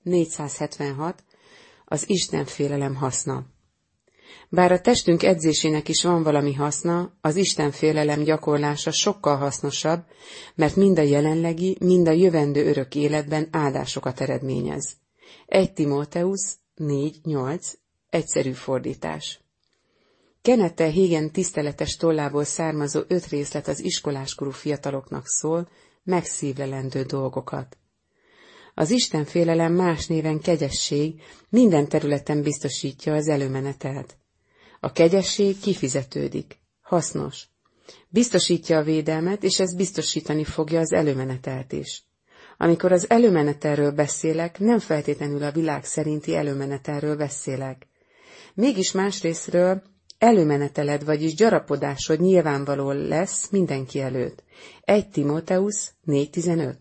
476. Az Istenfélelem haszna. Bár a testünk edzésének is van valami haszna, az Istenfélelem gyakorlása sokkal hasznosabb, mert mind a jelenlegi, mind a jövendő örök életben áldásokat eredményez. 1 Timóteusz 4.8. Egyszerű fordítás. Kenneth Hagin tiszteletes tollából származó 5 részlet az iskoláskorú fiataloknak szól megszívlelendő dolgokat. Az Istenfélelem más néven kegyesség minden területen biztosítja az előmenetelt. A kegyesség kifizetődik, hasznos. Biztosítja a védelmet, és ez biztosítani fogja az előmenetelt is. Amikor az előmenetelről beszélek, nem feltétlenül a világ szerinti előmenetelről beszélek. Mégis másrészről előmeneteled, vagyis gyarapodásod nyilvánvaló lesz mindenki előtt. 1 Timóteusz 4.15.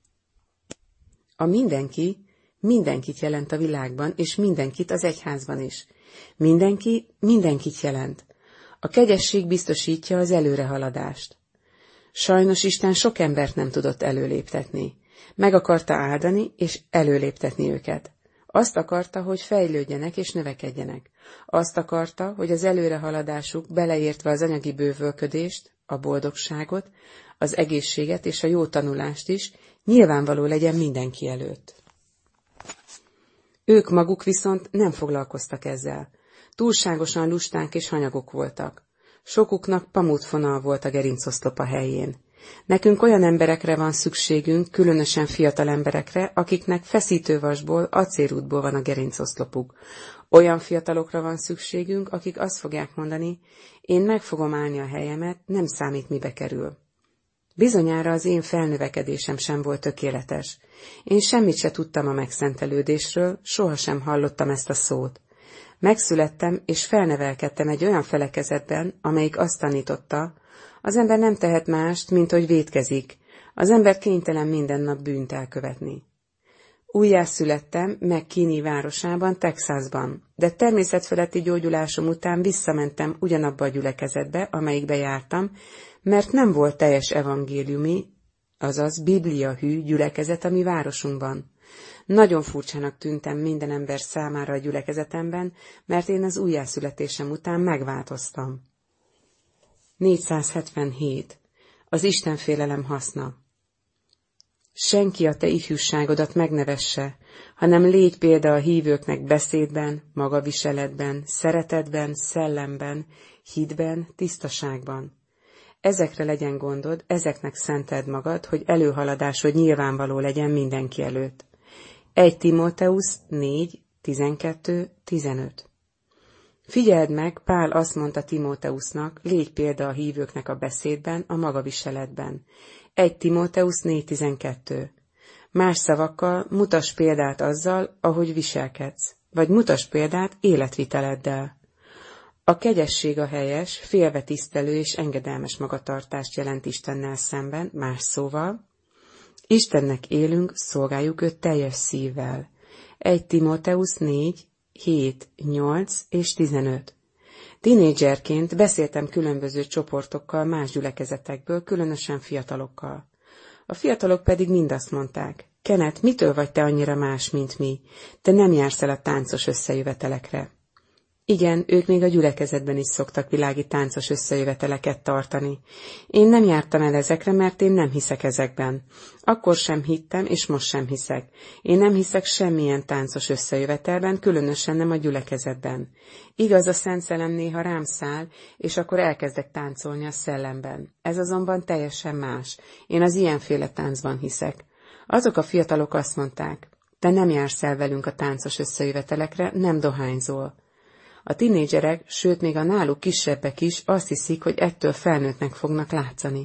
A mindenki mindenkit jelent a világban, és mindenkit az egyházban is. Mindenki mindenkit jelent. A kegyesség biztosítja az előrehaladást. Sajnos Isten sok embert nem tudott előléptetni. Meg akarta áldani, és előléptetni őket. Azt akarta, hogy fejlődjenek és növekedjenek. Azt akarta, hogy az előrehaladásuk beleértve az anyagi bővölködést, a boldogságot, az egészséget és a jó tanulást is nyilvánvaló legyen mindenki előtt. Ők maguk viszont nem foglalkoztak ezzel. Túlságosan lusták és hanyagok voltak. Sokuknak pamutfonal volt a gerincoszlopa helyén. Nekünk olyan emberekre van szükségünk, különösen fiatal emberekre, akiknek feszítővasból, acélrúdból van a gerincoszlopuk. Olyan fiatalokra van szükségünk, akik azt fogják mondani, én meg fogom állni a helyemet, nem számít, mibe kerül. Bizonyára az én felnövekedésem sem volt tökéletes. Én semmit se tudtam a megszentelődésről, sohasem hallottam ezt a szót. Megszülettem és felnevelkedtem egy olyan felekezetben, amelyik azt tanította, az ember nem tehet mást, mint hogy vétkezik, az ember kénytelen minden nap bűnt elkövetni. Újjászülettem McKinney városában, Texasban, de természetfeletti gyógyulásom után visszamentem ugyanabba a gyülekezetbe, amelyikbe jártam, mert nem volt teljes evangéliumi, azaz bibliahű gyülekezet a mi városunkban. Nagyon furcsának tűntem minden ember számára a gyülekezetemben, mert én az újjászületésem után megváltoztam. 477. Az Istenfélelem haszna. Senki a te ifjúságodat megnevesse, hanem légy példa a hívőknek beszédben, magaviseletben, szeretetben, szellemben, hitben, tisztaságban. Ezekre legyen gondod, ezeknek szenteld magad, hogy előhaladásod nyilvánvaló legyen mindenki előtt. 1 Timóteusz 4, 12, 15. Figyeld meg, Pál azt mondta Timóteusznak, légy példa a hívőknek a beszédben, a magaviseletben. 1 Timóteusz 4.12. Más szavakkal mutass példát azzal, ahogy viselkedsz, vagy mutass példát életviteleddel. A kegyesség a helyes, félvetisztelő és engedelmes magatartást jelent Istennel szemben, más szóval. Istennek élünk, szolgáljuk őt teljes szívvel. 1 Timóteusz 4, 7, 8 és 15. Tinédzserként beszéltem különböző csoportokkal más gyülekezetekből, különösen fiatalokkal. A fiatalok pedig mind azt mondták, Kenneth, mitől vagy te annyira más, mint mi? Te nem jársz el a táncos összejövetelekre. Igen, ők még a gyülekezetben is szoktak világi táncos összejöveteleket tartani. Én nem jártam el ezekre, mert én nem hiszek ezekben. Akkor sem hittem, és most sem hiszek. Én nem hiszek semmilyen táncos összejövetelben, különösen nem a gyülekezetben. Igaz, a Szent Szellem néha rám száll, és akkor elkezdek táncolni a szellemben. Ez azonban teljesen más. Én az ilyenféle táncban hiszek. Azok a fiatalok azt mondták, te nem jársz el velünk a táncos összejövetelekre, nem dohányzol. A tinédzserek, sőt még a náluk kisebbek is azt hiszik, hogy ettől felnőttnek fognak látszani.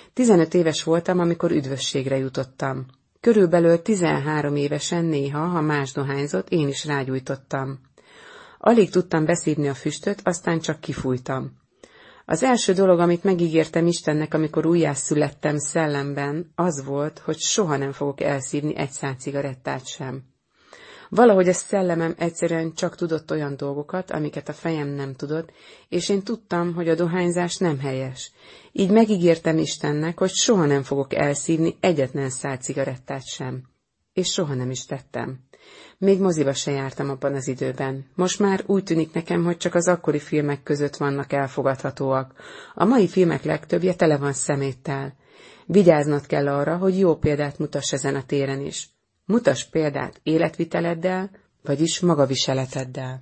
15 éves voltam, amikor üdvösségre jutottam. Körülbelül 13 évesen néha, ha más dohányzott, én is rágyújtottam. Alig tudtam beszívni a füstöt, aztán csak kifújtam. Az első dolog, amit megígértem Istennek, amikor újjászülettem szellemben, az volt, hogy soha nem fogok elszívni egy szál cigarettát sem. Valahogy a szellemem egyszerűen csak tudott olyan dolgokat, amiket a fejem nem tudott, és én tudtam, hogy a dohányzás nem helyes. Így megígértem Istennek, hogy soha nem fogok elszívni egyetlen szál cigarettát sem. és soha nem is tettem. Még moziba se jártam abban az időben. Most már úgy tűnik nekem, hogy csak az akkori filmek között vannak elfogadhatóak. A mai filmek legtöbbje tele van szeméttel. Vigyáznod kell arra, hogy jó példát mutass ezen a téren is. Mutass példát életviteleddel, vagyis magaviseleteddel.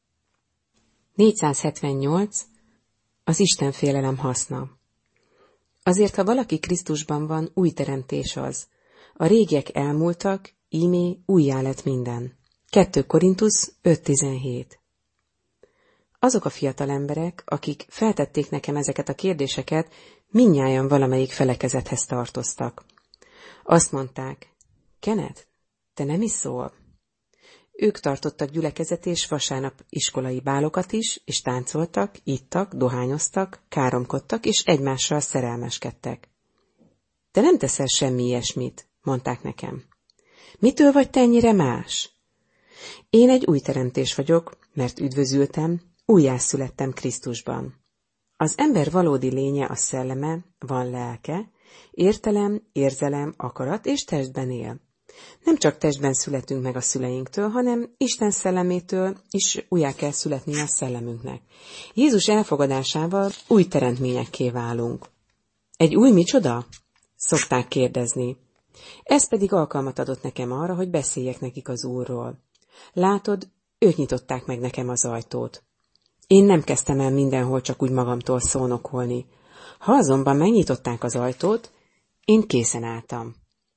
478. Az istenfélelem haszna. Azért, ha valaki Krisztusban van, új teremtés az. A régiek elmúltak, íme újjá lett minden. 2 Korintusz 5.17. Azok a fiatal emberek, akik feltették nekem ezeket a kérdéseket, mindnyájan valamelyik felekezethez tartoztak. Azt mondták, Kenneth, te nem iszol? Ők tartottak gyülekezet és vasárnap iskolai bálokat is, és táncoltak, ittak, dohányoztak, káromkodtak, és egymással szerelmeskedtek. Te nem teszel semmi ilyesmit, mondták nekem. Mitől vagy te ennyire más? Én egy új teremtés vagyok, mert üdvözültem, újjászülettem Krisztusban. Az ember valódi lénye a szelleme, van lelke, értelem, érzelem, akarat és testben él. Nem csak testben születünk meg a szüleinktől, hanem Isten szellemétől is újjá kell születnie a szellemünknek. Jézus elfogadásával új teremtményekké válunk. Egy új micsoda? Szokták kérdezni. Ez pedig alkalmat adott nekem arra, hogy beszéljek nekik az Úrról. Látod, ők nyitották meg nekem az ajtót. Én nem kezdtem el mindenhol csak úgy magamtól szónokolni. Ha azonban megnyitották az ajtót, én készen álltam.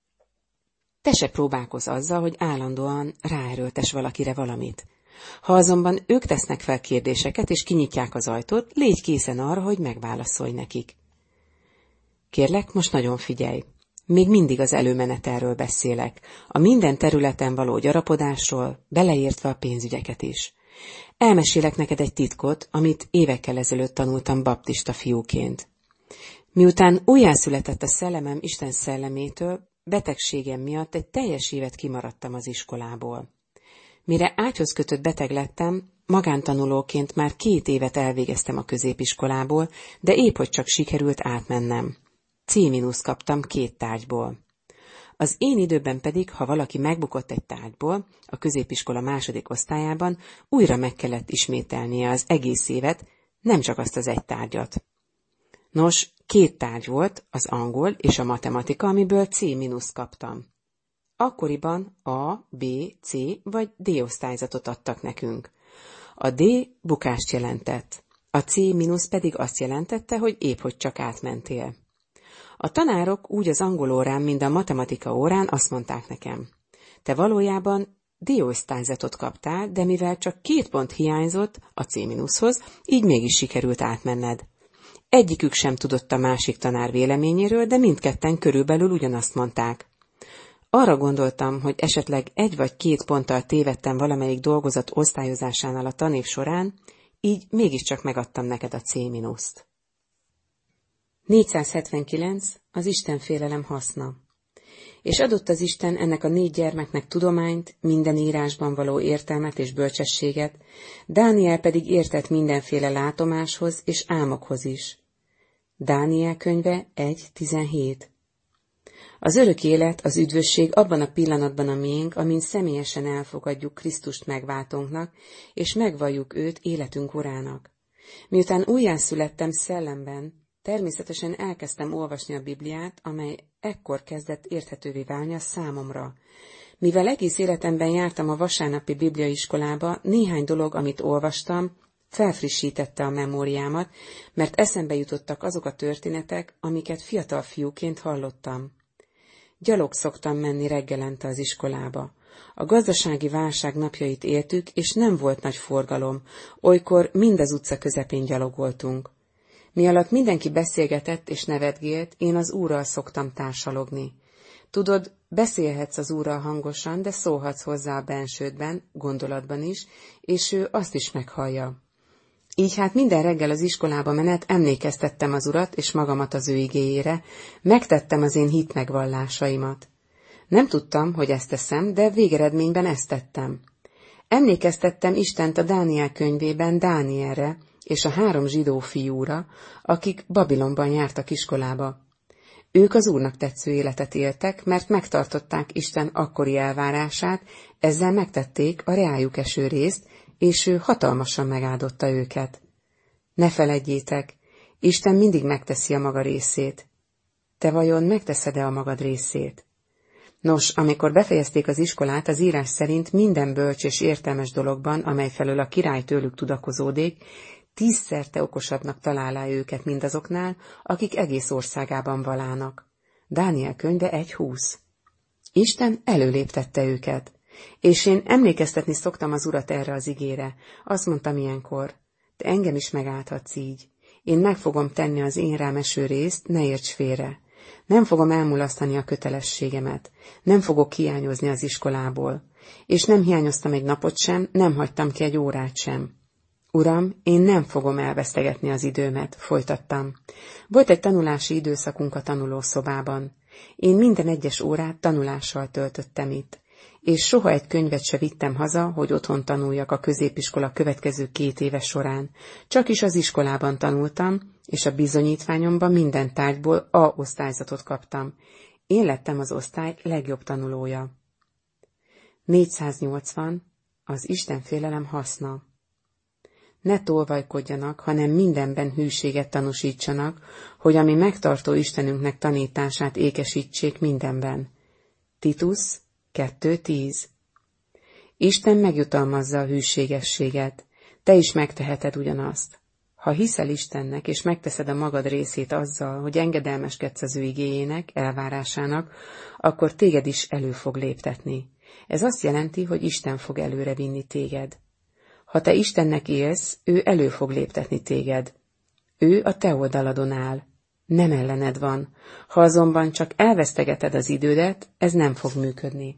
Te se próbálkozz azzal, hogy állandóan ráerőltes valakire valamit. Ha azonban ők tesznek fel kérdéseket, és kinyitják az ajtót, légy készen arra, hogy megválaszolj nekik. Kérlek, most nagyon figyelj. Még mindig az előmenetelről beszélek, a minden területen való gyarapodásról, beleértve a pénzügyeket is. Elmesélek neked egy titkot, amit évekkel ezelőtt tanultam baptista fiúként. Miután újjászületett a szellemem Isten szellemétől, betegségem miatt egy teljes évet kimaradtam az iskolából. Mire ágyhoz kötött beteg lettem, magántanulóként már 2 évet elvégeztem a középiskolából, de épp hogy csak sikerült átmennem. C- kaptam 2 tárgyból. Az én időben pedig, ha valaki megbukott egy tárgyból, a középiskola 2. osztályában, újra meg kellett ismételnie az egész évet, nem csak azt az egy tárgyat. Nos, 2 tárgy volt, az angol és a matematika, amiből C- kaptam. Akkoriban A, B, C vagy D osztályzatot adtak nekünk. A D bukást jelentett, a C- pedig azt jelentette, hogy épp hogy csak átmentél. A tanárok úgy az angol órán, mint a matematika órán azt mondták nekem. Te valójában D-osztályzatot kaptál, de mivel csak 2 pont hiányzott a C-hoz, így mégis sikerült átmenned. Egyikük sem tudott a másik tanár véleményéről, de mindketten körülbelül ugyanazt mondták. Arra gondoltam, hogy esetleg 1 vagy 2 ponttal tévedtem valamelyik dolgozat osztályozásánál a tanév során, így mégiscsak megadtam neked a C-t. 479. Az istenfélelem haszna. És adott az Isten ennek a 4 gyermeknek tudományt, minden írásban való értelmet és bölcsességet, Dániel pedig értett mindenféle látomáshoz és álmokhoz is. Dániel könyve 1.17. Az örök élet, az üdvösség abban a pillanatban a miénk, amin személyesen elfogadjuk Krisztust megváltónknak, és megvalljuk őt életünk urának. Miután újjászülettem szellemben, természetesen elkezdtem olvasni a Bibliát, amely ekkor kezdett érthetővé válni a számomra. Mivel egész életemben jártam a vasárnapi bibliaiskolába, néhány dolog, amit olvastam, felfrissítette a memóriámat, mert eszembe jutottak azok a történetek, amiket fiatal fiúként hallottam. Gyalog szoktam menni reggelente az iskolába. A gazdasági válság napjait éltük, és nem volt nagy forgalom, olykor mind az utca közepén gyalogoltunk. Mi alatt mindenki beszélgetett és nevetgélt, én az Úrral szoktam társalogni. Tudod, beszélhetsz az Úrral hangosan, de szólhatsz hozzá a bensődben, gondolatban is, és ő azt is meghallja. Így hát minden reggel az iskolába menet emlékeztettem az Urat és magamat az ő igéjére, megtettem az én hitmegvallásaimat. Nem tudtam, hogy ezt teszem, de végeredményben ezt tettem. Emlékeztettem Istent a Dániel könyvében Dánielre és a 3 zsidó fiúra, akik Babilonban jártak iskolába. Ők az Úrnak tetsző életet éltek, mert megtartották Isten akkori elvárását, ezzel megtették a reájuk eső részt, és ő hatalmasan megáldotta őket. Ne feledjétek, Isten mindig megteszi a maga részét. Te vajon megteszed-e a magad részét? Nos, amikor befejezték az iskolát, az írás szerint minden bölcs és értelmes dologban, amely felől a király tőlük tudakozódik, 10-szerte okosabbnak találá őket mindazoknál, akik egész országában valának. Dániel könyve 1:20. Isten előléptette őket, és én emlékeztetni szoktam az Urat erre az igére. Azt mondtam ilyenkor, te engem is megáldhatsz így. Én meg fogom tenni az én rám eső részt, ne érts félre. Nem fogom elmulasztani a kötelességemet, nem fogok hiányozni az iskolából, és nem hiányoztam egy napot sem, nem hagytam ki egy órát sem. Uram, én nem fogom elvesztegetni az időmet, folytattam. Volt egy tanulási időszakunk a tanulószobában. Én minden egyes órát tanulással töltöttem itt, és soha egy könyvet se vittem haza, hogy otthon tanuljak a középiskola következő 2 éve során. Csak is az iskolában tanultam, és a bizonyítványomban minden tárgyból A osztályzatot kaptam. Én lettem az osztály legjobb tanulója. 480. Az Istenfélelem haszna. Ne tolvajkodjanak, hanem mindenben hűséget tanúsítsanak, hogy ami megtartó Istenünknek tanítását ékesítsék mindenben. Titus 2:10. Isten megjutalmazza a hűségességet, te is megteheted ugyanazt. Ha hiszel Istennek, és megteszed a magad részét azzal, hogy engedelmeskedsz az ő igéjének, elvárásának, akkor téged is elő fog léptetni. Ez azt jelenti, hogy Isten fog előre vinni téged. Ha te Istennek élsz, ő elő fog léptetni téged. Ő a te oldaladon áll. Nem ellened van. Ha azonban csak elvesztegeted az idődet, ez nem fog működni.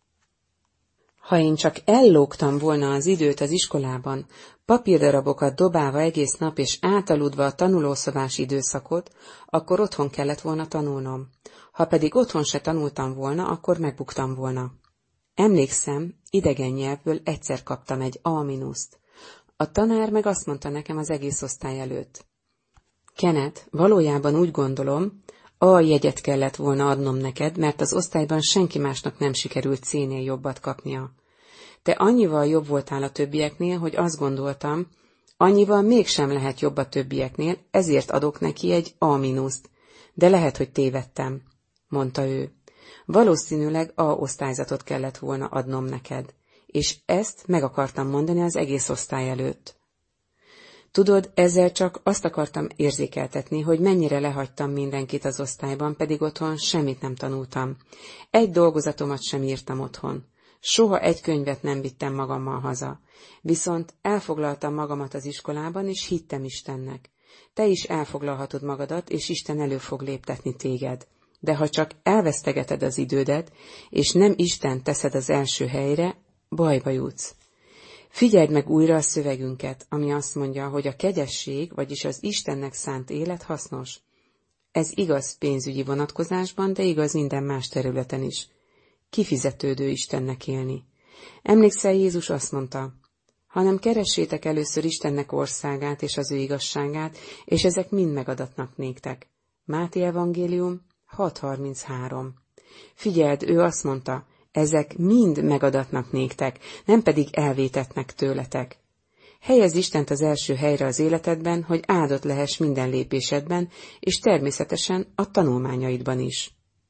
Ha én csak ellógtam volna az időt az iskolában, papírdarabokat dobálva egész nap és átaludva a tanulószobás időszakot, akkor otthon kellett volna tanulnom. Ha pedig otthon se tanultam volna, akkor megbuktam volna. Emlékszem, idegen nyelvből egyszer kaptam egy A-. A tanár meg azt mondta nekem az egész osztály előtt. Kenneth, valójában úgy gondolom, A jegyet kellett volna adnom neked, mert az osztályban senki másnak nem sikerült C-nél jobbat kapnia. Te annyival jobb voltál a többieknél, hogy azt gondoltam, annyival mégsem lehet jobb a többieknél, ezért adok neki egy A-, de lehet, hogy tévedtem, mondta ő. Valószínűleg A osztályzatot kellett volna adnom neked, és ezt meg akartam mondani az egész osztály előtt. Tudod, ezzel csak azt akartam érzékeltetni, hogy mennyire lehagytam mindenkit az osztályban, pedig otthon semmit nem tanultam. Egy dolgozatomat sem írtam otthon. Soha egy könyvet nem vittem magammal haza. Viszont elfoglaltam magamat az iskolában, és hittem Istennek. Te is elfoglalhatod magadat, és Isten elő fog léptetni téged. De ha csak elvesztegeted az idődet, és nem Isten teszed az első helyre, bajba jutsz. Figyeld meg újra a szövegünket, ami azt mondja, hogy a kegyesség, vagyis az Istennek szánt élet hasznos. Ez igaz pénzügyi vonatkozásban, de igaz minden más területen is. Kifizetődő Istennek élni. Emlékszel, Jézus azt mondta, hanem keressétek először Istennek országát és az ő igazságát, és ezek mind megadatnak néktek. Máté evangélium 6:33. Figyeld, ő azt mondta, ezek mind megadatnak néktek, nem pedig elvétetnek tőletek. Helyezd Istent az első helyre az életedben, hogy áldott lehess minden lépésedben, és természetesen a tanulmányaidban is.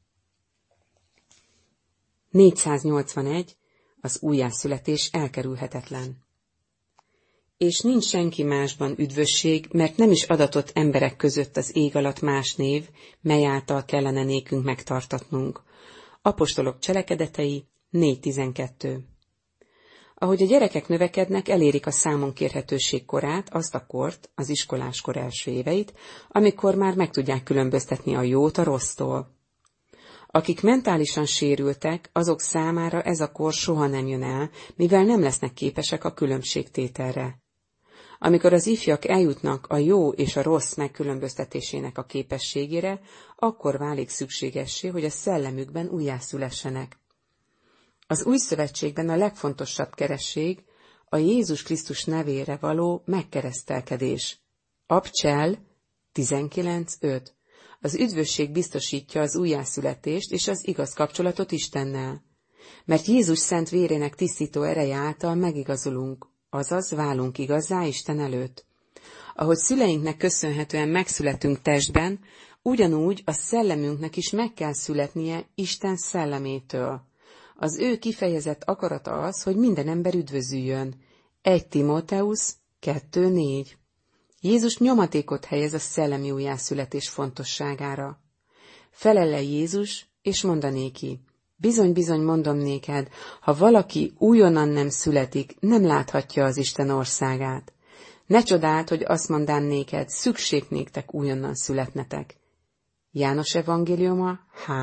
481. Az újjászületés elkerülhetetlen. És nincs senki másban üdvösség, mert nem is adatott emberek között az ég alatt más név, mely által kellene nékünk megtartatnunk. Apostolok cselekedetei 4:12. Ahogy a gyerekek növekednek, elérik a számon kérhetőség korát, azt a kort, az iskoláskor első éveit, amikor már meg tudják különböztetni a jót a rossztól. Akik mentálisan sérültek, azok számára ez a kor soha nem jön el, mivel nem lesznek képesek a különbségtételre. Amikor az ifjak eljutnak a jó és a rossz megkülönböztetésének a képességére, akkor válik szükségessé, hogy a szellemükben újjászülessenek. Az új szövetségben a legfontosabb keresség a Jézus Krisztus nevére való megkeresztelkedés. Abcsel 19:5. Az üdvösség biztosítja az újjászületést és az igaz kapcsolatot Istennel. Mert Jézus szent vérének tisztító ereje által megigazulunk, azaz válunk igazzá Isten előtt. Ahogy szüleinknek köszönhetően megszületünk testben, ugyanúgy a szellemünknek is meg kell születnie Isten szellemétől. Az ő kifejezett akarata az, hogy minden ember üdvözüljön. 1 Timóteusz 2:4. Jézus nyomatékot helyez a szellemi újjászületés fontosságára. Felel Jézus, és mondanéki: bizony-bizony mondom néked, ha valaki újonnan nem születik, nem láthatja az Isten országát. Ne csodáld, hogy azt mondám néked, szükség néktek újonnan születnetek. János evangéliuma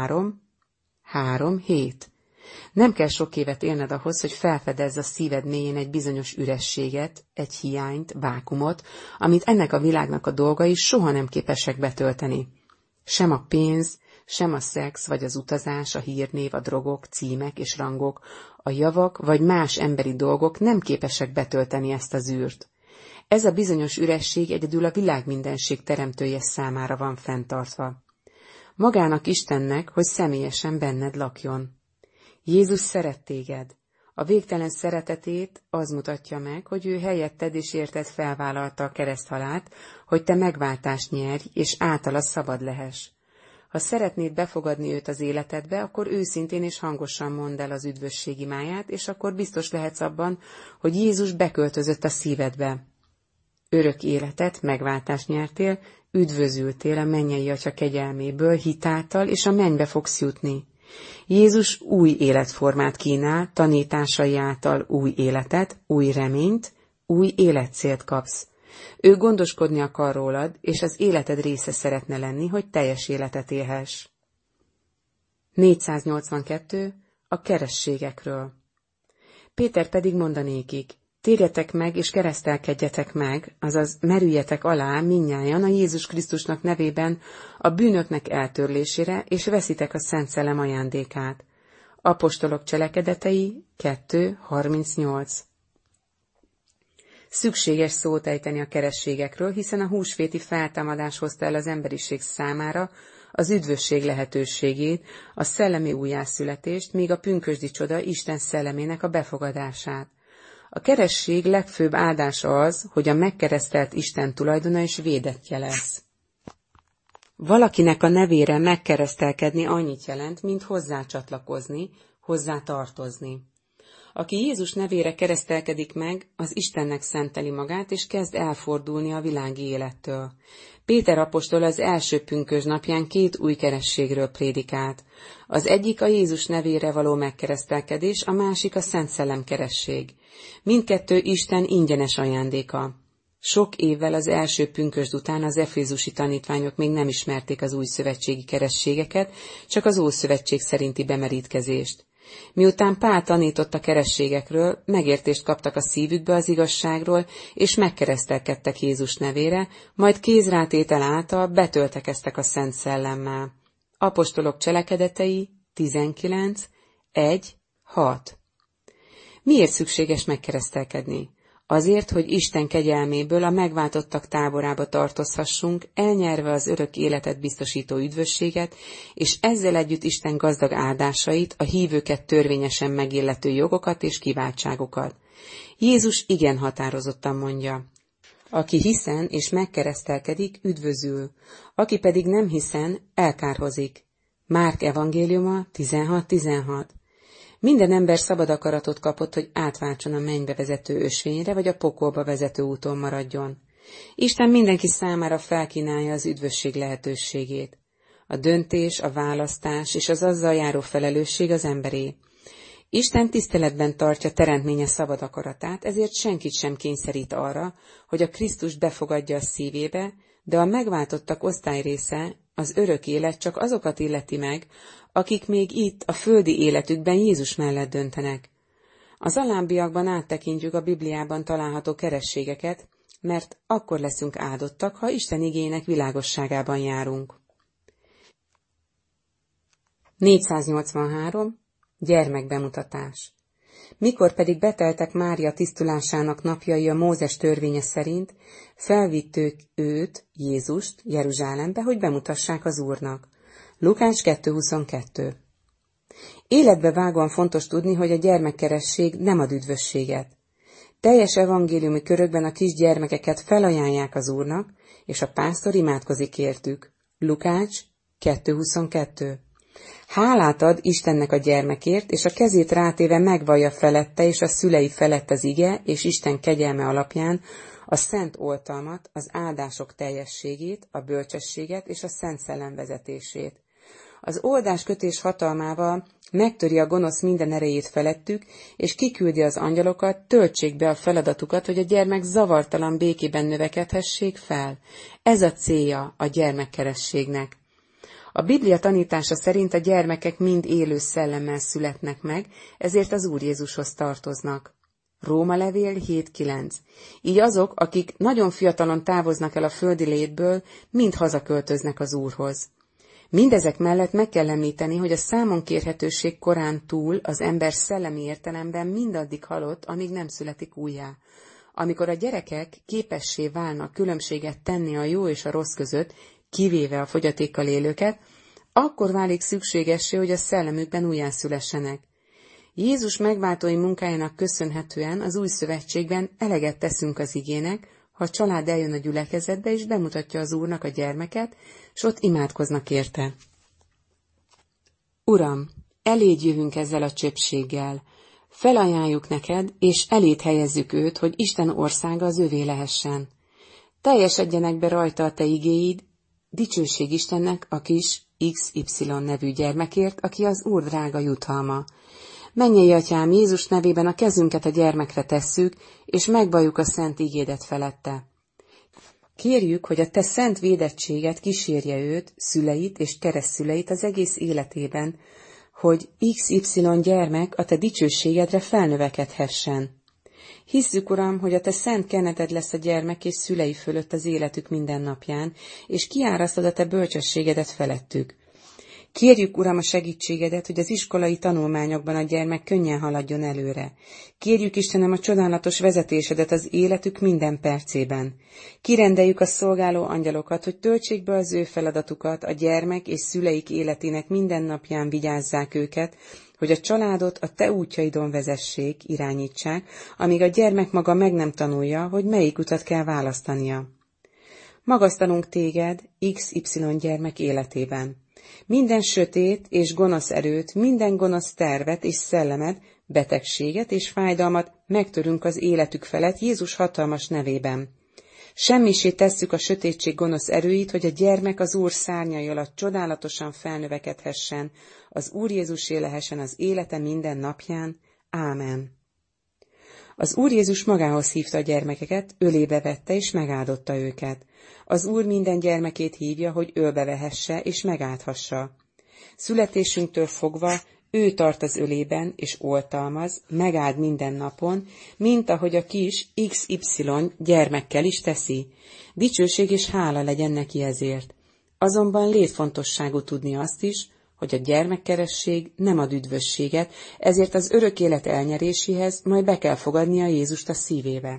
3:7. Nem kell sok évet élned ahhoz, hogy felfedezz a szíved mélyén egy bizonyos ürességet, egy hiányt, vákumot, amit ennek a világnak a dolgai soha nem képesek betölteni. Sem a pénz, sem a szex, vagy az utazás, a hírnév, a drogok, címek és rangok, a javak vagy más emberi dolgok nem képesek betölteni ezt az űrt. Ez a bizonyos üresség egyedül a világmindenség teremtője számára van fenntartva. Magának Istennek, hogy személyesen benned lakjon. Jézus szeret téged. A végtelen szeretetét az mutatja meg, hogy ő helyetted és érted felvállalta a kereszthalált, hogy te megváltást nyerj, és általa szabad lehess. Ha szeretnéd befogadni őt az életedbe, akkor őszintén és hangosan mondd el az üdvösség imáját, és akkor biztos lehetsz abban, hogy Jézus beköltözött a szívedbe. Örök életet, megváltást nyertél, üdvözültél a mennyei Atya kegyelméből, hitáltal, és a mennybe fogsz jutni. Jézus új életformát kínál, tanításai által új életet, új reményt, új életcélt kapsz. Ő gondoskodni akar rólad, és az életed része szeretne lenni, hogy teljes életet élhess. 482. A kerességekről. Péter pedig mondanékik: térjetek meg és keresztelkedjetek meg, azaz merüljetek alá mindnyájan a Jézus Krisztusnak nevében a bűnöknek eltörlésére, és veszitek a Szent Szellem ajándékát. Apostolok cselekedetei 2:38. Szükséges szót ejteni a kerességekről, hiszen a húsvéti feltámadás hozta el az emberiség számára az üdvösség lehetőségét, a szellemi újjászületést, míg a pünkösdi csoda Isten szellemének a befogadását. A keresség legfőbb áldása az, hogy a megkeresztelt Isten tulajdona és védettje lesz. Valakinek a nevére megkeresztelkedni annyit jelent, mint hozzá csatlakozni, hozzá tartozni. Aki Jézus nevére keresztelkedik meg, az Istennek szenteli magát, és kezd elfordulni a világi élettől. Péter apostol az első pünkösd napján 2 új kerességről prédikált. Az egyik a Jézus nevére való megkeresztelkedés, a másik a Szent Szellem keresség. Mindkettő Isten ingyenes ajándéka. Sok évvel az első pünkösd után az efézusi tanítványok még nem ismerték az új szövetségi kerességeket, csak az Ószövetség szerinti bemerítkezést. Miután Pál tanított a kerességekről, megértést kaptak a szívükbe az igazságról, és megkeresztelkedtek Jézus nevére, majd kézrátétel által betöltekeztek a Szent Szellemmel. Apostolok cselekedetei 19:1-6. Miért szükséges megkeresztelkedni? Azért, hogy Isten kegyelméből a megváltottak táborába tartozhassunk, elnyerve az örök életet biztosító üdvösséget, és ezzel együtt Isten gazdag áldásait, a hívőket törvényesen megillető jogokat és kiváltságokat. Jézus igen határozottan mondja: aki hiszen és megkeresztelkedik, üdvözül, aki pedig nem hiszen, elkárhozik. Márk evangéliuma 16:16. Minden ember szabad akaratot kapott, hogy átváltson a mennybe vezető ösvényre, vagy a pokolba vezető úton maradjon. Isten mindenki számára felkínálja az üdvösség lehetőségét. A döntés, a választás és az azzal járó felelősség az emberé. Isten tiszteletben tartja teremtménye szabad akaratát, ezért senkit sem kényszerít arra, hogy a Krisztust befogadja a szívébe, de a megváltottak osztályrésze, az örök élet csak azokat illeti meg, akik még itt, a földi életükben Jézus mellett döntenek. Az alábbiakban áttekintjük a Bibliában található kerességeket, mert akkor leszünk áldottak, ha Isten igének világosságában járunk. 483. Gyermekbemutatás. Mikor pedig beteltek Mária tisztulásának napjai a Mózes törvénye szerint, felvitték őt, Jézust, Jeruzsálembe, hogy bemutassák az Úrnak. Lukács 2.22. Életbe vágóan fontos tudni, hogy a gyermekkeresség nem ad üdvösséget. Teljes evangéliumi körökben a kisgyermekeket felajánlják az Úrnak, és a pásztor imádkozik értük. Lukács 2.22. Hálát ad Istennek a gyermekért, és a kezét rátéve megvallja felette és a szülei felett az ige és Isten kegyelme alapján a szent oltalmat, az áldások teljességét, a bölcsességet és a szent szellem vezetését. Az oldáskötés hatalmával megtöri a gonosz minden erejét felettük, és kiküldi az angyalokat, töltsék be a feladatukat, hogy a gyermek zavartalan békében növekedhessék fel. Ez a célja a gyermekkerességnek. A Biblia tanítása szerint a gyermekek mind élő szellemmel születnek meg, ezért az Úr Jézushoz tartoznak. Róma levél 7.9. Így azok, akik nagyon fiatalon távoznak el a földi létből, mind hazaköltöznek az Úrhoz. Mindezek mellett meg kell említeni, hogy a számonkérhetőség korán túl az ember szellemi értelemben mindaddig halott, amíg nem születik újjá. Amikor a gyerekek képessé válnak különbséget tenni a jó és a rossz között, kivéve a fogyatékkal élőket, akkor válik szükségessé, hogy a szellemükben újjászülessenek. Jézus megváltói munkájának köszönhetően az új szövetségben eleget teszünk az igének, ha a család eljön a gyülekezetbe és bemutatja az Úrnak a gyermeket, s ott imádkoznak érte. Uram, eléd jövünk ezzel a csöpséggel. Felajánljuk neked, és eléd helyezzük őt, hogy Isten országa az övé lehessen. Teljesedjenek be rajta a te igéid, dicsőség Istennek a kis XY nevű gyermekért, aki az Úr drága jutalma. Mennyei Atyám, Jézus nevében a kezünket a gyermekre tesszük, és megvalljuk a szent igédet felette. Kérjük, hogy a te szent védettséget kísérje őt, szüleit és keresztszüleit az egész életében, hogy XY gyermek a te dicsőségedre felnövekedhessen. Hisszük, Uram, hogy a te szent keneded lesz a gyermek és szülei fölött az életük minden napján, és kiárasztod a te bölcsességedet felettük. Kérjük, Uram, a segítségedet, hogy az iskolai tanulmányokban a gyermek könnyen haladjon előre. Kérjük, Istenem, a csodálatos vezetésedet az életük minden percében. Kirendeljük a szolgáló angyalokat, hogy töltsék be az ő feladatukat, a gyermek és szüleik életének minden napján vigyázzák őket, hogy a családot a te útjaidon vezessék, irányítsák, amíg a gyermek maga meg nem tanulja, hogy melyik utat kell választania. Magasztalunk téged XY gyermek életében. Minden sötét és gonosz erőt, minden gonosz tervet és szellemet, betegséget és fájdalmat megtörünk az életük felett Jézus hatalmas nevében. Semmisé tesszük a sötétség gonosz erőit, hogy a gyermek az Úr szárnyai alatt csodálatosan felnövekedhessen, az Úr Jézusé lehessen az élete minden napján. Ámen. Az Úr Jézus magához hívta a gyermekeket, ölébe vette és megáldotta őket. Az Úr minden gyermekét hívja, hogy ölbe vehesse és megáldhassa. Születésünktől fogva ő tart az ölében és oltalmaz, megáld minden napon, mint ahogy a kis XY gyermekkel is teszi. Dicsőség és hála legyen neki ezért. Azonban létfontosságú tudni azt is, hogy a gyermekkeresség nem ad üdvösséget, ezért az örök élet elnyeréséhez majd be kell fogadnia Jézust a szívébe.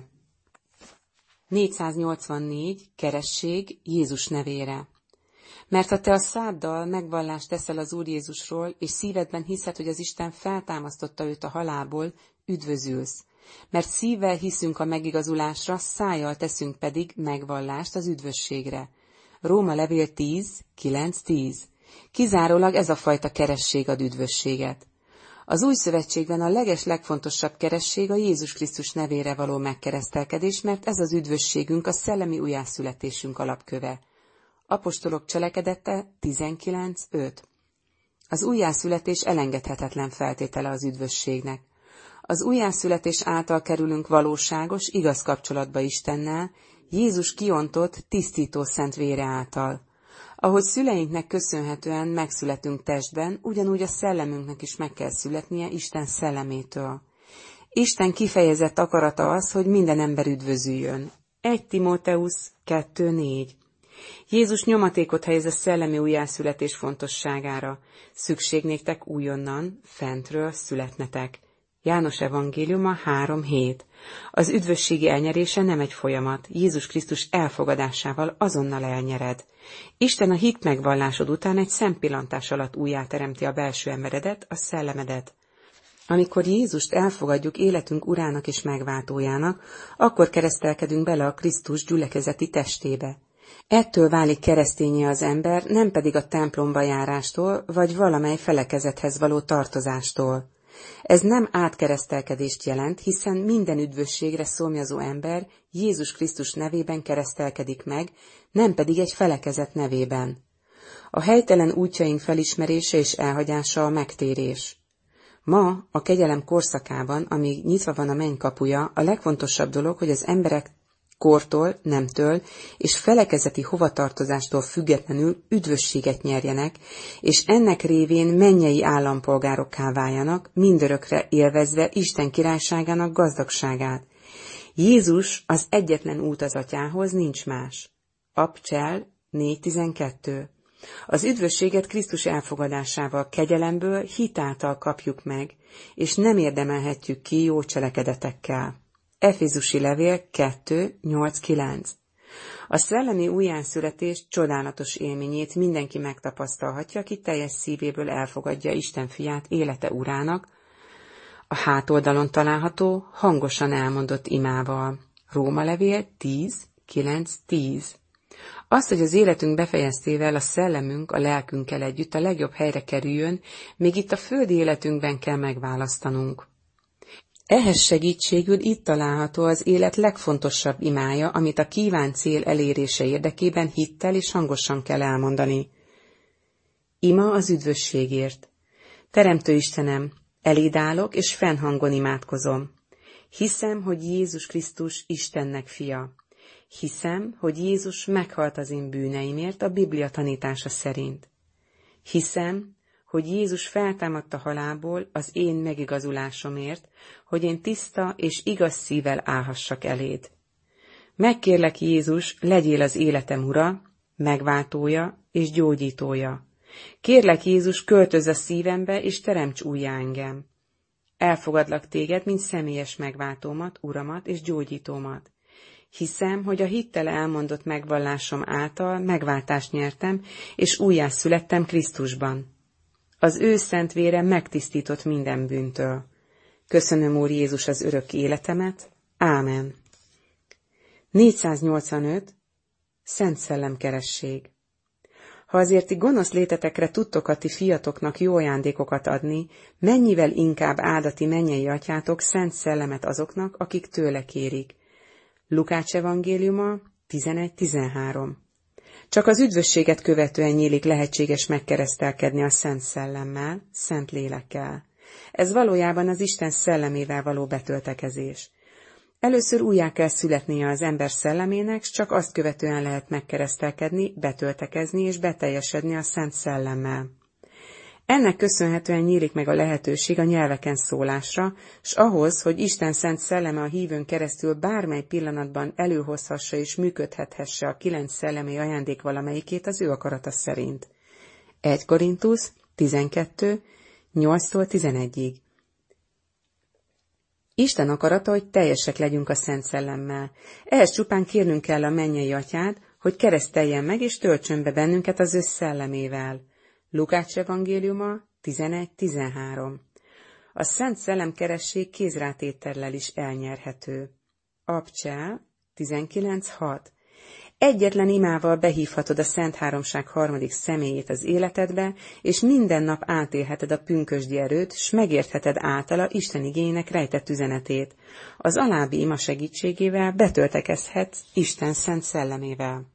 484. Keresség Jézus nevére. Mert ha te a száddal megvallást teszel az Úr Jézusról, és szívedben hiszed, hogy az Isten feltámasztotta őt a halálból, üdvözülsz. Mert szívvel hiszünk a megigazulásra, szájjal teszünk pedig megvallást az üdvösségre. Róma levél 10.9-10. Kizárólag ez a fajta keresség ad üdvösséget. Az új szövetségben a legfontosabb keresség a Jézus Krisztus nevére való megkeresztelkedés, mert ez az üdvösségünk, a szellemi újjászületésünk alapköve. Apostolok cselekedete 19.5. Az újjászületés elengedhetetlen feltétele az üdvösségnek. Az újjászületés által kerülünk valóságos, igaz kapcsolatba Istennel, Jézus kiontott, tisztító szent vére által. Ahogy szüleinknek köszönhetően megszületünk testben, ugyanúgy a szellemünknek is meg kell születnie Isten szellemétől. Isten kifejezett akarata az, hogy minden ember üdvözüljön. 1 Timóteusz 2.4. Jézus nyomatékot helyez a szellemi újjászületés fontosságára. Szükség néktek újonnan, fentről születnetek. János evangéliuma 3:7. Az üdvösségi elnyerése nem egy folyamat, Jézus Krisztus elfogadásával azonnal elnyered. Isten a hit megvallásod után egy szempillantás alatt újjáteremti a belső emberedet, a szellemedet. Amikor Jézust elfogadjuk életünk urának és megváltójának, akkor keresztelkedünk bele a Krisztus gyülekezeti testébe. Ettől válik keresztényé az ember, nem pedig a templomba járástól, vagy valamely felekezethez való tartozástól. Ez nem átkeresztelkedést jelent, hiszen minden üdvösségre szomjazó ember Jézus Krisztus nevében keresztelkedik meg, nem pedig egy felekezet nevében. A helytelen útjaink felismerése és elhagyása a megtérés. Ma, a kegyelem korszakában, amíg nyitva van a menny kapuja, a legfontosabb dolog, hogy az emberek kortól, nemtől és felekezeti hovatartozástól függetlenül üdvösséget nyerjenek, és ennek révén mennyei állampolgárokká váljanak, mindörökre élvezve Isten királyságának gazdagságát. Jézus az egyetlen út az Atyához, nincs más. Abcsel 4:12. Az üdvösséget Krisztus elfogadásával, kegyelemből, hit által kapjuk meg, és nem érdemelhetjük ki jó cselekedetekkel. Efézusi levél 2:8-9. A szellemi újjászületés csodálatos élményét mindenki megtapasztalhatja, aki teljes szívéből elfogadja Isten fiát élete urának, a hátoldalon található, hangosan elmondott imával. Róma levél 10:9-10. Azt, hogy az életünk befejeztével a szellemünk a lelkünkkel együtt a legjobb helyre kerüljön, még itt a földi életünkben kell megválasztanunk. Ehhez segítségül itt található az élet legfontosabb imája, amit a kívánt cél elérése érdekében hittel és hangosan kell elmondani. Ima az üdvösségért. Teremtő Istenem, eléd állok és fennhangon imádkozom. Hiszem, hogy Jézus Krisztus Istennek fia. Hiszem, hogy Jézus meghalt az én bűneimért a Biblia tanítása szerint. Hiszem, hogy Jézus feltámadt a halálból az én megigazulásomért, hogy én tiszta és igaz szívvel állhassak eléd. Megkérlek, Jézus, legyél az életem ura, megváltója és gyógyítója. Kérlek, Jézus, költözz a szívembe és teremts újjá engem. Elfogadlak téged, mint személyes megváltómat, uramat és gyógyítómat. Hiszem, hogy a hittel elmondott megvallásom által megváltást nyertem, és újjászülettem Krisztusban. Az ő szent vére megtisztított minden bűntől. Köszönöm, Úr Jézus, az örök életemet. Ámen. 485. Szent Szellemkeresség. Ha azért ti gonosz létetekre tudtok a ti fiatoknak jó ajándékokat adni, mennyivel inkább áldati mennyei atyátok szent szellemet azoknak, akik tőle kérik. Lukács evangéliuma 11:13. Csak az üdvösséget követően nyílik lehetséges megkeresztelkedni a Szent Szellemmel, Szent Lélekkel. Ez valójában az Isten szellemével való betöltekezés. Először újjá kell születnie az ember szellemének, s csak azt követően lehet megkeresztelkedni, betöltekezni és beteljesedni a Szent Szellemmel. Ennek köszönhetően nyílik meg a lehetőség a nyelveken szólásra, s ahhoz, hogy Isten szent szelleme a hívőn keresztül bármely pillanatban előhozhassa és működhethesse a 9 szellemi ajándék valamelyikét az ő akarata szerint. 1 Korintusz 12, 8-11. Isten akarata, hogy teljesek legyünk a Szent Szellemmel. Ehhez csupán kérnünk kell a mennyei atyát, hogy kereszteljen meg és töltsön be bennünket az ő szellemével. Lukács evangéliuma 11:13. A Szent Szellemkeresség kézrátétellel is elnyerhető. Abcsel 19:6. Egyetlen imával behívhatod a Szent Háromság harmadik személyét az életedbe, és minden nap átélheted a pünkösdi erőt, s megértheted általa Isten igéjének rejtett üzenetét. Az alábbi ima segítségével betöltekezhetsz Isten szent szellemével.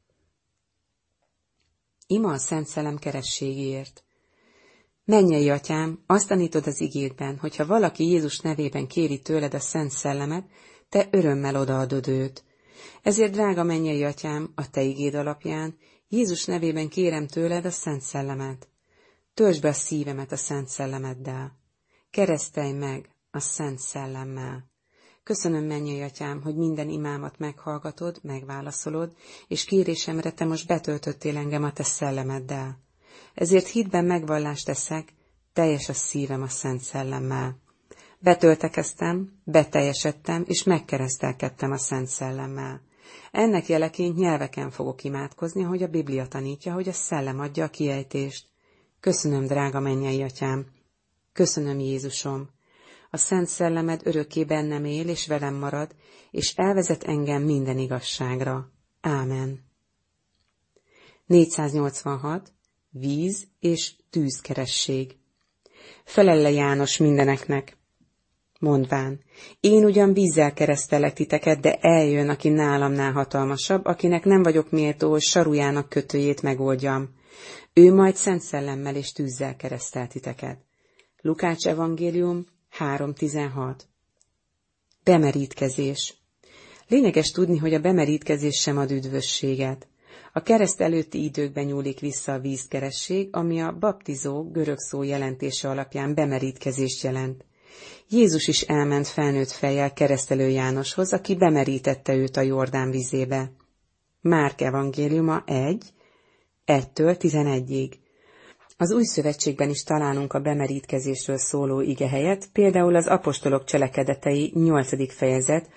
Ima a Szent Szellem kerességéért. Mennyei atyám, azt tanítod az igédben, hogyha valaki Jézus nevében kéri tőled a Szent Szellemet, te örömmel odaadod őt. Ezért, drága mennyei atyám, a te igéd alapján Jézus nevében kérem tőled a Szent Szellemet. Töltsd be a szívemet a Szent Szellemeddel. Keresztelj meg a Szent Szellemmel. Köszönöm, mennyei atyám, hogy minden imámat meghallgatod, megválaszolod, és kérésemre te most betöltöttél engem a te szellemeddel. Ezért hitben megvallást teszek, teljes a szívem a Szent Szellemmel. Betöltekeztem, beteljesedtem, és megkeresztelkedtem a Szent Szellemmel. Ennek jeleként nyelveken fogok imádkozni, ahogy a Biblia tanítja, hogy a Szellem adja a kiejtést. Köszönöm, drága mennyei Atyám! Köszönöm, Jézusom! A Szent Szellemed örökké bennem él, és velem marad, és elvezet engem minden igazságra. Ámen. 486. Víz és tűzkeresség. Felelle János mindeneknek, mondván, én ugyan vízzel keresztelek titeket, de eljön, aki nálamnál hatalmasabb, akinek nem vagyok méltó, hogy sarujának kötőjét megoldjam. Ő majd Szent Szellemmel és tűzzel keresztel titeket. Lukács evangélium 3.16. Bemerítkezés. Lényeges tudni, hogy a bemerítkezés sem ad üdvösséget. A kereszt előtti időkben nyúlik vissza a vízkeresség, ami a baptizó görög szó jelentése alapján bemerítkezést jelent. Jézus is elment felnőtt fejjel Keresztelő Jánoshoz, aki bemerítette őt a Jordán vizébe. Márk evangéliuma 1:1-11. Az Új Szövetségben is találunk a bemerítkezésről szóló igehelyet, például az apostolok cselekedetei 8. fejezet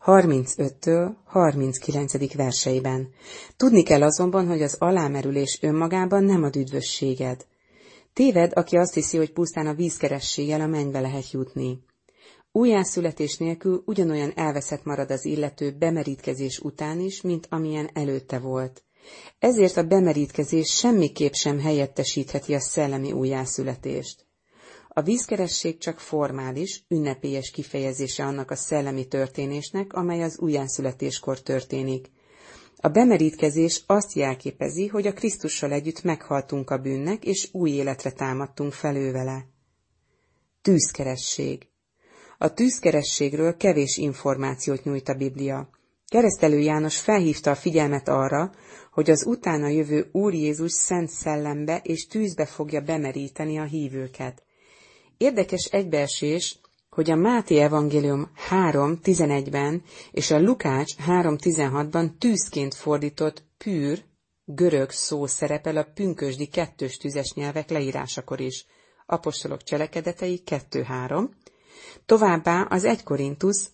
35-39. verseiben. Tudni kell azonban, hogy az alámerülés önmagában nem ad üdvösséged. Téved, aki azt hiszi, hogy pusztán a vízkerességgel a mennybe lehet jutni. Újjászületés nélkül ugyanolyan elveszett marad az illető bemerítkezés után is, mint amilyen előtte volt. Ezért a bemerítkezés semmiképp sem helyettesítheti a szellemi újjászületést. A vízkeresség csak formális, ünnepélyes kifejezése annak a szellemi történésnek, amely az újjászületéskor történik. A bemerítkezés azt jelképezi, hogy a Krisztussal együtt meghaltunk a bűnnek, és új életre támadtunk fel ő vele. Tűzkeresség. A tűzkerességről kevés információt nyújt a Biblia. Keresztelő János felhívta a figyelmet arra, hogy az utána jövő Úr Jézus Szent Szellembe és tűzbe fogja bemeríteni a hívőket. Érdekes egybeesés, hogy a Máté evangélium 3.11-ben és a Lukács 3.16-ban tűzként fordított pűr, görög szó szerepel a pünkösdi kettős tüzes nyelvek leírásakor is. Apostolok cselekedetei 2.3, továbbá az 1 Korintusz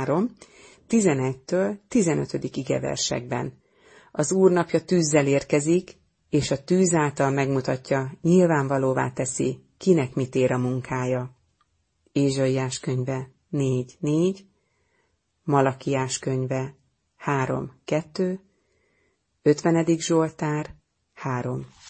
3.11-15. igeversekben. Az Úr napja tűzzel érkezik, és a tűz által megmutatja, nyilvánvalóvá teszi, kinek mit ér a munkája. Ézsaiás könyve 4.4, Malakiás könyve 3.2, 50. Zsoltár 3.